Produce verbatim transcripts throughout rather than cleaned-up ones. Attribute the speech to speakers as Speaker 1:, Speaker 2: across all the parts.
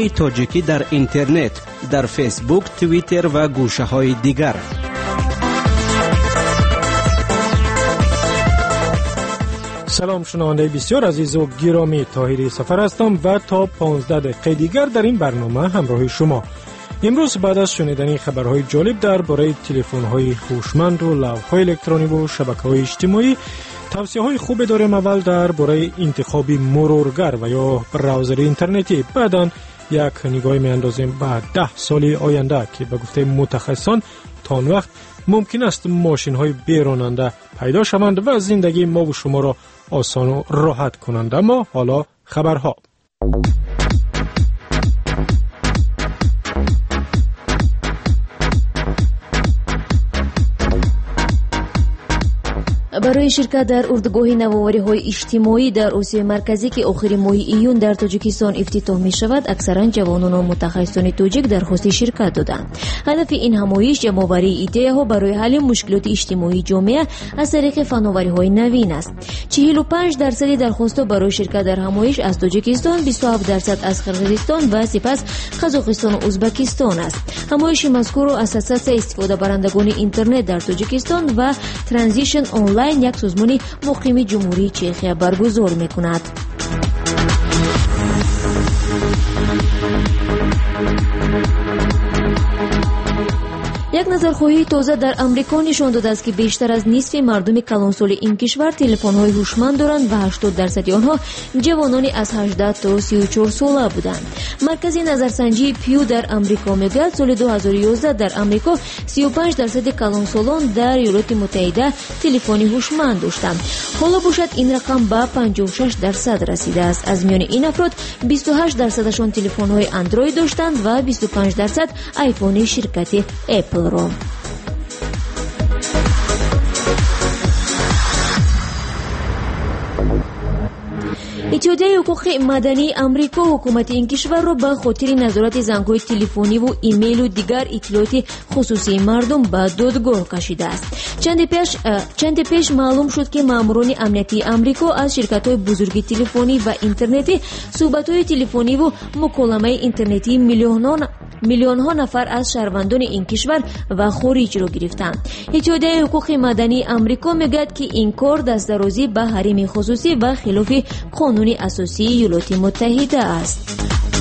Speaker 1: خبرهای تاجیکی در اینترنت، در فیسبوک، توییتر و گوشه های دیگر.
Speaker 2: سلام شنونده بسیار عزیز و گرامی، طاهری سفر هستم و تا پانزده دقیقه دیگر در این برنامه همراه شما. امروز بعد از شنیدن خبرهای جالب درباره تلفن‌های هوشمند و لوح‌های الکترونی و شبکه‌های اجتماعی، توصیه‌های خوب داریم. اول درباره انتخاب مرورگر و یا براوزر اینترنتی، بعداً یک نگاهی می‌اندازیم به ده سال آینده که به گفته متخصصان تا آن وقت ممکن است ماشین‌های بیراننده پیدا شوند و زندگی ما و شما را آسان و راحت کنند. اما حالا خبرها.
Speaker 3: برای شرکت در اردوگاه نوآوری‌های اجتماعی در آسیای مرکزی که آخر ماه ایون در تاجیکستان افتتاح می شود، اکثرا جوانان و متخصصان تاجیک درخواست شرکت دادند. هدف این همایش جمع‌آوری ایده‌ها برای حل مشکلات اجتماعی جامعه از طریق فناوری‌های نوین است. چهل و پنج درصد درخواست‌ها برای شرکت در همایش از تاجیکستان، بیست و هفت درصد از قرقیزستان و سپس قزاقستان و ازبکستان است. همایش مذکور اساساً استفاده برندگان اینترنت در تاجیکستان و ترانزیشن آنلاین یک سازمان مقیم جمهوری چخیا برگزار می‌کند. یک نظرخواهی تازه در امریکا نشان داده است که بیشتر از نصف مردم کلانسال این کشور تلفن‌های هوشمند دارند و هشتاد درصد آنها جوانانی از هجده تا سی و چهار ساله بودند. مرکز نظرسنجی پیو در امریکا میگوید سال دو هزار و یازده در امریکا سی و پنج درصد کلانسالان در ایالات متحده تلفن هوشمند داشتند. حالا باشد این رقم به پنجاه و شش درصد رسیده است. از میان این افراد بیست و هشت درصدشان تلفن‌های اندروید داشتند و بیست و پنج درصد آیفون شرکت اپل را. اتحادیه حقوق مدنی امریکا حکومت این کشور را به خاطر نظارت زنگ‌های تلفنی و ایمیل و دیگر اطلاعات خصوصی مردم به دادگاه کشیده است. چند پیش چند پیش معلوم شد که ماموران امنیتی امریکا از شرکت‌های بزرگ تلفنی و اینترنتی صحبت‌های تلفنی و مکالمه اینترنتی میلیونان میلیون ها نفر از شهروندان این کشور و خارج را گرفتند. اتحادیه حقوق مدنی امریکا میگوید که این کار دسترازی به حریم خصوصی و خلاف قانون اساسی ایالات متحده است.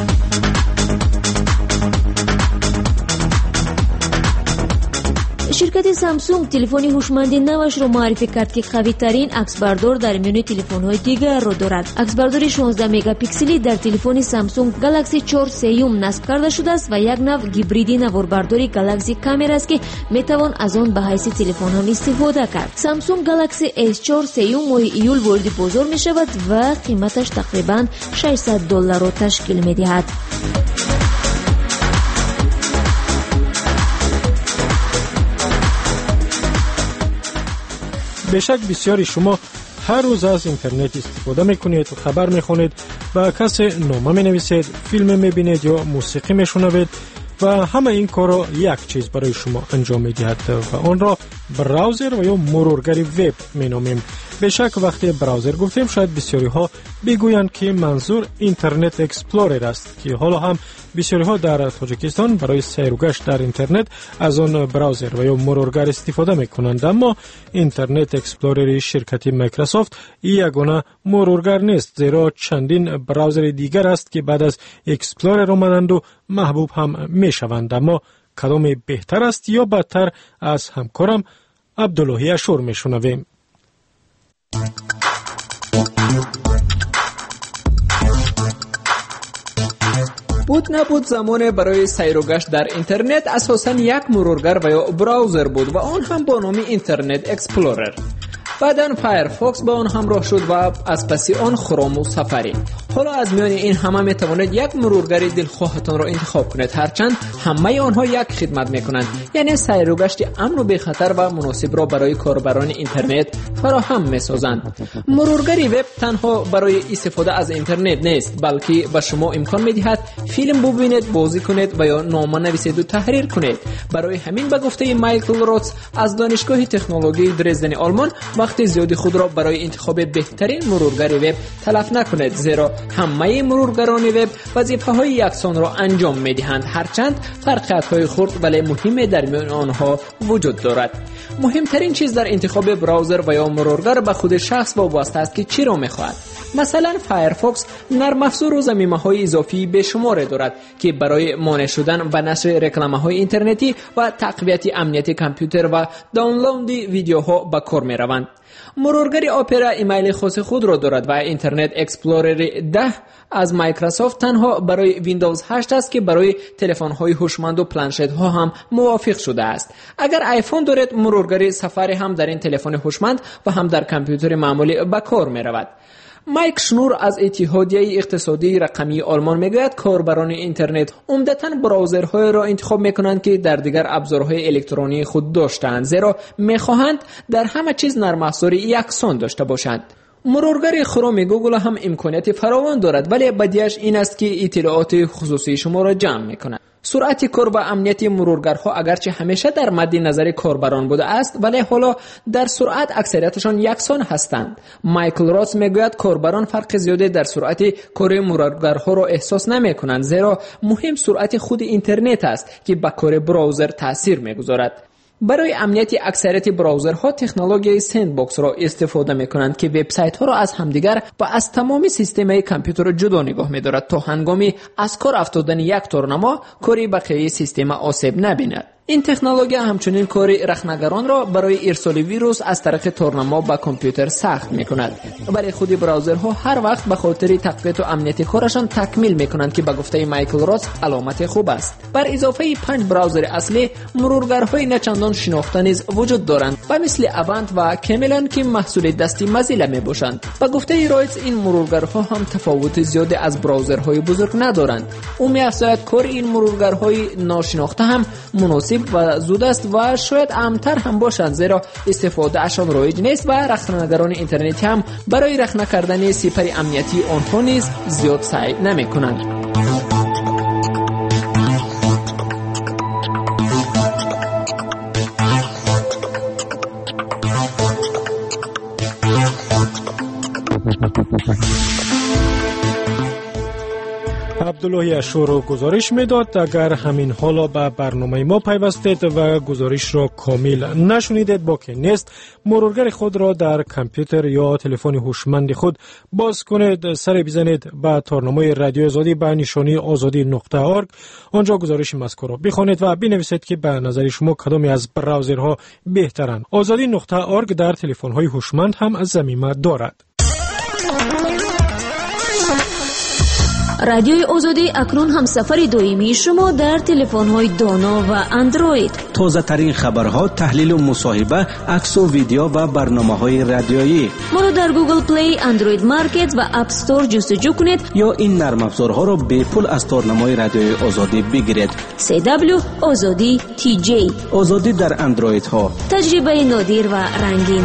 Speaker 3: شرکت سامسونگ تلفن هوشمند نوش را معرفی کرد که قوی ترین عکسبردار در میان تلفن‌های دیگر را دارد. عکسبردار شانزده مگاپیکسلی در تلفن سامسونگ گالاکسی چهار سیوم نصب کرده شده است و یک نوع هیبریدی نواربرداری گالاکسی کامera است که میتوان از آن به حیث تلفن هم استفاده کرد. سامسونگ گالاکسی اس چهار سیوم ماه ایول وارد بازار می شود و قیمتش تقریباً ششصد دلار را تشکیل می دهد.
Speaker 2: بشک بسیاری شما هر روز از اینترنت استفاده میکنید و خبر میخونید، با کسی نامه مینویسید، فیلم میبینید یا موسیقی میشنوید و همه این کار را یک چیز برای شما انجام میدهد و آن را براوزر و یا مرورگر وب مینامیم. بشک وقتی براوزر گفتیم شاید بسیاری ها بگویند که منظور اینترنت اکسپلورر است که حالا هم بسیاری ها در تاجیکستان برای سیر و گشت در اینترنت از آن براوزر و یا مرورگر استفاده میکنند. اما اینترنت اکسپلورر شرکت مایکروسافت یگانه مرورگر نیست، زیرا چندین براوزر دیگر است که بعد از اکسپلورر آمدند و محبوب هم میشوند. اما کدام بهتر است یا بدتر؟ از همکارم عبداللهی اشور میشنویم.
Speaker 4: بود نبود زمان برای سیر و گشت در اینترنت اساساً یک مرورگر و یا براوزر بود و آن هم با نام اینترنت اکسپلورر. بعداً فایرفاکس با آن همراه شد و از پسی آن خروم و سفاری. حالا از میان این همه می توانید یک مرورگر دلخواهتان را انتخاب کنید، هرچند همه آنها یک خدمت می کنند، یعنی سیر و گشت امن و بی خطر و مناسب را برای کاربران اینترنت فراهم می سازند. مرورگر وب تنها برای استفاده از اینترنت نیست، بلکه به شما امکان می دهد فیلم ببینید، بازی کنید و یا نامه نویسید و تحریر کنید. برای همین به گفته مایکل روتس از دانشگاه تکنولوژی درزدن آلمان، وقت زیادی خود را برای انتخاب بهترین مرورگر وب تلف نکنید، زیرا همه مرورگران وب وظیفه‌های یکسان را انجام می‌دهند، هرچند فرقیت‌های خرد ولی مهم در میان آنها وجود دارد. مهمترین چیز در انتخاب براوزر و یا مرورگر به خود شخص وابسته است که چی را می‌خواهد. مثلا فایرفاکس نرم افزار و ضمیمه‌های اضافی به شمار دارد که برای مانع شدن و نشر رکلامه‌های اینترنتی و تقویت امنیت کامپیوتر و دانلود ویدیوها به کار می‌روند. مرورگر اپرا ایمیل خاص خود را دارد و اینترنت اکسپلورر ده از مایکروسافت تنها برای ویندوز هشت است که برای تلفن‌های هوشمند و پلنشت‌ها هم موافق شده است. اگر آیفون دارید، مرورگر سفاری هم در این تلفن هوشمند و هم در کامپیوتر معمولی به کار می‌رود. مایک شنور از اتحادیه اقتصادی رقمی آلمان میگوید کاربران اینترنت عمدتاً براوزرهای را انتخاب میکنند که در دیگر ابزارهای الکترونی خود داشتند، زیرا میخواهند در همه چیز نرم افزار یکسان داشته باشند. مرورگر خروم گوگل هم امکانیت فراوان دارد، ولی بدیه‌اش این است که اطلاعات خصوصی شما را جمع میکند. سرعت کار و امنیت مرورگرها اگرچه همیشه در مد نظر کاربران بوده است، ولی حالا در سرعت اکثریتشان یکسان هستند. مایکل راس میگوید کاربران فرق زیادی در سرعت کار مرورگرها را احساس نمیکنند، زیرا مهم سرعت خود اینترنت است که به کار براوزر تاثیر میگذارد. برای امنیت اکثریت براوزرها تکنولوژی سندباکس را استفاده میکنند که وبسایت ها را از همدیگر و از تمام سیستم کامپیوتر جدا نگاه می‌دارد تا هنگامی از کار افتادن یک تورنما کاری بقیه سیستم آسیب نبیند. این تکنولوژی همچنین کار رخنه‌گران را برای ارسال ویروس از طریق تورنما به کامپیوتر سخت می‌کند. ولی خود براوزرها هر وقت به خاطر تقویت و امنیت کارشان تکمیل می‌کنند که به گفته مایکل راس علامت خوب است. بر اضافه پنج براوزر اصلی، مرورگرهای نچندان شناخته نیز وجود دارند و مثل اونت و کمیلان که محصول دستی مزیل میباشند. به گفته رایتس این مرورگرها هم تفاوت زیادی از براوزرهای بزرگ ندارند. او می‌افزاید کار این مرورگرهای ناشناخته هم مناسب و زود است و شاید امتر هم باشند، زیرا استفاده اشان رایج نیست و رخنه‌گران اینترنتی هم برای رخنه کردن سپر امنیتی آنها نیز زیاد سعی نمی کنند.
Speaker 2: عبداللهی اشورو گزارش میداد. اگر همین حالا به برنامه ما پیوستید و گزارش را کامل نشنیدید باکی نیست، مرورگر خود را در کامپیوتر یا تلفن هوشمند خود باز کنید، سر بزنید به تارنمای رادیو آزادی به نشانی آزادی نقطه آرگ. آنجا گزارش مذکور را بخوانید و بنویسید که به نظر شما کدامی از براوزرها بهترند. آزادی نقطه آرگ در تلفن های هوشمند هم ضمیمه دارد.
Speaker 3: رادیوی آزادی اکنون هم سفر دائمی شما در تلفن‌های دانا و اندروید.
Speaker 1: تازه ترین خبرها، تحلیل و مصاحبه، عکس و ویدیو و برنامه‌های رادیویی.
Speaker 3: ما را در گوگل پلی، اندروید مارکت و اپ استور جستجو کنید
Speaker 1: یا این نرم افزارها را به پول از تارنمای رادیوی آزادی بگیرید.
Speaker 3: سی دبلیو آزادی تی جی.
Speaker 1: آزادی در اندروید ها.
Speaker 3: تجربه نادر و رنگین.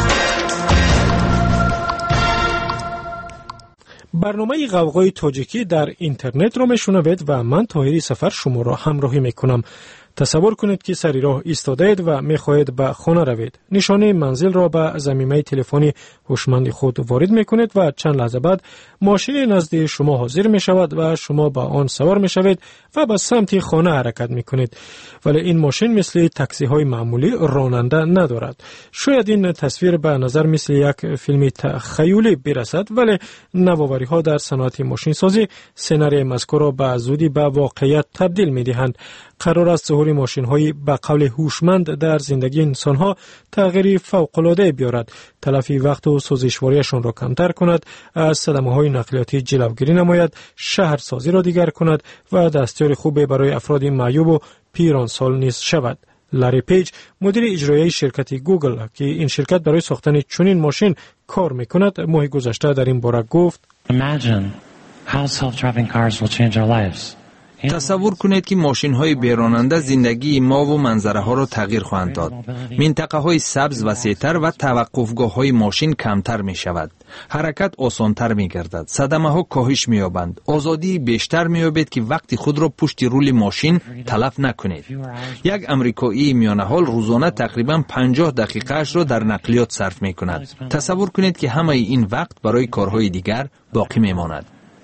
Speaker 2: برنامه غوغای تاجیکی در اینترنت را میشنوید و من طاهری سفر شما را همراهی میکنم. تصور کنید که سری راه ایستادید و میخواهید به خانه روید. نشانه منزل را به ضمیمه تلفنی هوشمند خود وارد میکنید و چند لحظه بعد ماشین نزد شما حاضر میشود و شما به آن سوار میشوید و به سمت خانه حرکت میکنید. ولی این ماشین مثل تاکسی های معمولی راننده ندارد. شاید این تصویر به نظر مثل یک فیلم تخیلی برسد، ولی نوآوری ها در صنعت ماشین سازی سناریوی مذکور را به زودی به واقعیت تبدیل میدهند. قرار است ظهور ماشین‌های به قول هوشمند در زندگی انسان‌ها تغییری فوق‌العاده بیارد، تلفی وقت و سوزشواریشان را کمتر کند، از صدمه‌های نقلیاتی جلوگیری نماید، شهرسازی را دیگر کند و دستیار خوب برای افراد معیوب و پیرانسال نیز شود. لاری پیج، مدیر اجرایی شرکت گوگل که این شرکت برای ساختن چنین ماشین کار می‌کند، ماه گذشته در این باره گفت:
Speaker 5: Imagine how self-driving cars will change our lives.
Speaker 6: تصور کنید که ماشین های بیراننده زندگی ما و منظره ها را تغییر خواهند داد. منطقه های سبز وسیع‌تر و توقفگاه های ماشین کمتر می شود. حرکت آسانتر می گردد. صدمه ها کاهش می یابند. آزادی بیشتر می یابید که وقتی خود را پشت رول ماشین تلف نکنید. یک امریکایی میانه حال روزانه تقریبا پنجاه دقیقه اش را در نقلیات صرف می کند. تصور کنید که همه این وقت برای کارهای دیگر باقی می ماند.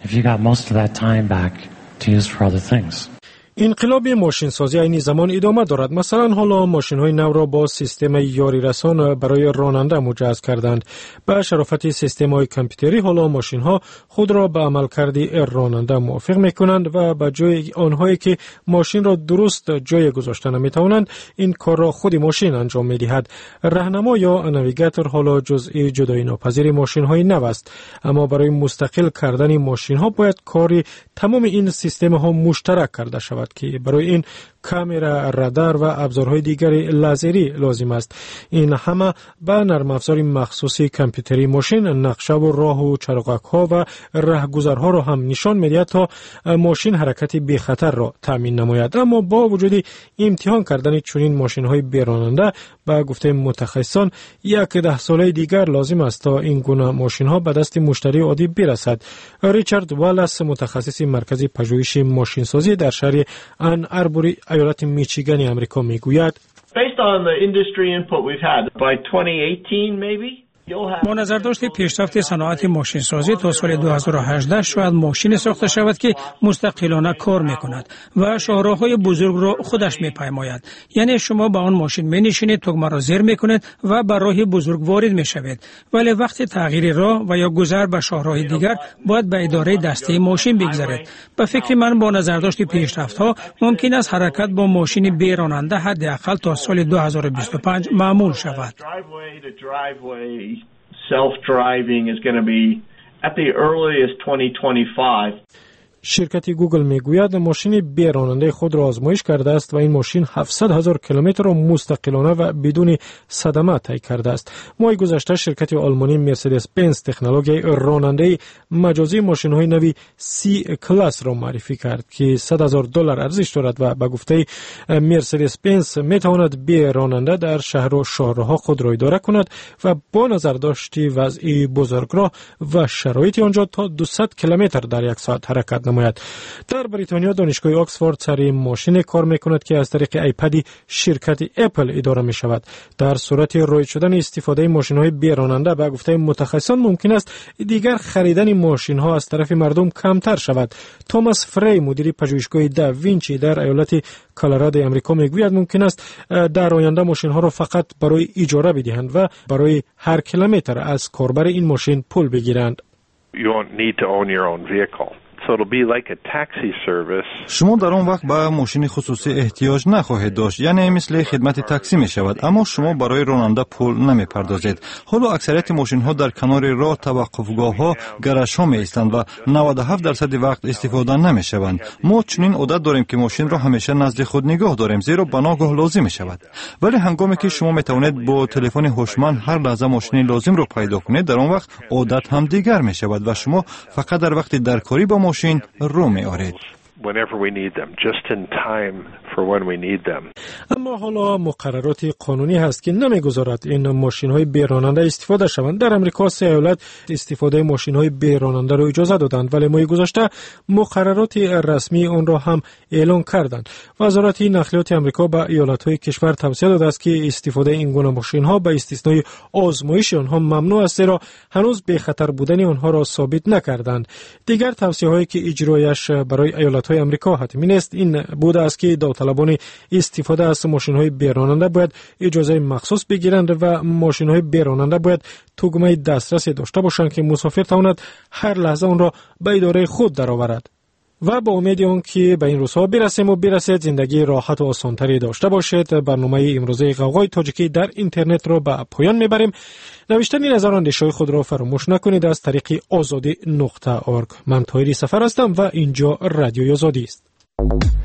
Speaker 5: if you got most of that time back to use for other things.
Speaker 2: انقلاب ماشین سازی این زمان ادامه دارد. مثلا حالا ماشین های نو را با سیستم یاری رسان برای راننده مجهز کردند. به شرافت سیستم های کامپیوتری حالا ماشین ها خود را به عملکرد راننده موافق می کنند و به جای آنهایی که ماشین را درست جای گذاشته نمی توانند این کار را خود ماشین انجام می دهد. راهنما یا ناویگاتور حالا جزئی جدایی ناپذیر ماشین های نو است، اما برای مستقل کردن ماشین ها باید کاری تمام این سیستم ها مشترک کرده شود که برای این کامرا، رادار و ابزارهای دیگر لازری لازم است. این همه به نرم افزار مخصوصی کامپیوتری ماشین نقشه و راه و چراغک ها و راهگذرها را هم نشان می‌دهد تا ماشین حرکت بی خطر را تامین نماید. اما با وجود امتحان کردن چنین ماشین های بیراننده به گفته متخصصان یک ده ساله دیگر لازم است تا این گونه ماشین ها به دست مشتری عادی برسد. ریچارد والاس متخصص مرکز پژوهش ماشین سازی در شهر ان اربوری ایالت میچیگان آمریکا میگوید
Speaker 7: Based on the industry input we've had by twenty eighteen maybe
Speaker 8: با نظر داشته پیشرفت صنعت ماشین سازی تا سال دو هزار و هجده شاید ماشین ساخته شود که مستقلانه کار میکند و شاهراه‌های بزرگ را خودش میپیماید. یعنی شما با آن ماشین مینشینید، تگمه را زیر میکنید و بر راه بزرگ وارد میشوید، ولی وقت تغییر راه و یا گذر به شاهراه دیگر باید به اداره دسته ماشین بگذارید. به فکر من با نظر داشته پیشرفت ها ممکن است حرکت با ماشین بی راننده حداقل تا سال دو هزار و بیست و پنج معمول شود.
Speaker 7: Self-driving is going to be at the earliest twenty twenty-five.
Speaker 2: شرکت گوگل میگوید ماشین بی راننده خود را آزمایش کرده است و این ماشین هفتصد هزار کیلومتر را مستقلانه و بدون صدمه طی کرده است. ماه گذشته شرکت آلمانی مرسدس بنز تکنولوژی راننده مجازی ماشین‌های نوی سی کلاس را معرفی کرد که صد هزار دلار ارزش دارد و به گفته مرسدس بنز میتواند بی راننده در شهر و شهرها خود را اداره کند و با نظر داشتی وضعی بزرگراه و شرایط آنجا تا دویست کیلومتر در یک ساعت حرکت نماید. در بریتانیا دانشگاه آکسفورد سر ماشین کار میکند که از طریق ایپد شرکت اپل اداره می شود. در صورت رایج شدن استفاده ماشین های بی راننده به گفته متخصصان ممکن است دیگر خریدن ماشین ها از طرف مردم کمتر شود. توماس فری مدیر پژوهشگاه دا وینچی در ایالت کالرادو آمریکا میگوید ممکن است در آینده ماشین ها را فقط برای اجاره بدهند و برای هر کیلومتر از کاربر این ماشین پول بگیرند.
Speaker 9: You won't need to own your own vehicle. So it'll be like a taxi service.
Speaker 10: شما در آن وقت به ماشین خصوصی احتیاج نخواهید داشت، یعنی مثل خدمت تاکسی می شود، اما شما برای راننده پول نمی پردازید. حالا اکثریت ماشین ها در کنار راه، توقفگاه ها، گراژ ها می ایستند و نود و هفت درصد وقت استفاده نمی شوند. ما چنین عادت داریم که ماشین را همیشه نزد خود نگاه داریم، زیرا بناگاه لازم می شود. ولی هنگامی که شما می توانید با تلفن هوشمند هر لحظه ماشین لازم را پیدا کنید، در آن وقت عادت هم دیگر می شود و شما فقط در وقت درکاری با ماشین رو می آرید.
Speaker 9: Whenever we need them, just in time for when we need them.
Speaker 2: اما حالا مقررات قانونی هست که نمیگذارد این ماشین های بی راننده استفاده شوند. در امریکا سه ایالت استفاده ماشین های بی راننده را اجازه دادند، ولی ماه گذشته مقررات رسمی آن را هم اعلان کردند. وزارت نقلیات امریکا به ایالت های کشور توصیه داده است که استفاده این گونه ماشین ها به استثنای آزمایش آنها ممنوع است، زیرا هنوز بی خطر بودن آنها را ثابت نکردند. دیگر توصیه هایی که اجرایش برای ایالت های امریکا حتمی نیست این بوده است که داوطلبان استفاده از ماشین های بی راننده باید اجازه مخصوص بگیرند و ماشین های بی راننده باید تگمه دسترسی داشته باشند که مسافر تواند هر لحظه آن را به اداره خود درآورد. و با امید آن که به این روزها برسیم و برسید زندگی راحت و آسانتری داشته باشید، برنامه امروزه غوغای تاجیکی در اینترنت را به پایان میبریم. نوشتن نظر اندیشه‌های خود را فراموش نکنید از طریق آزادی نقطه اورگ. من طاهری سفر هستم و اینجا رادیوی آزادی است.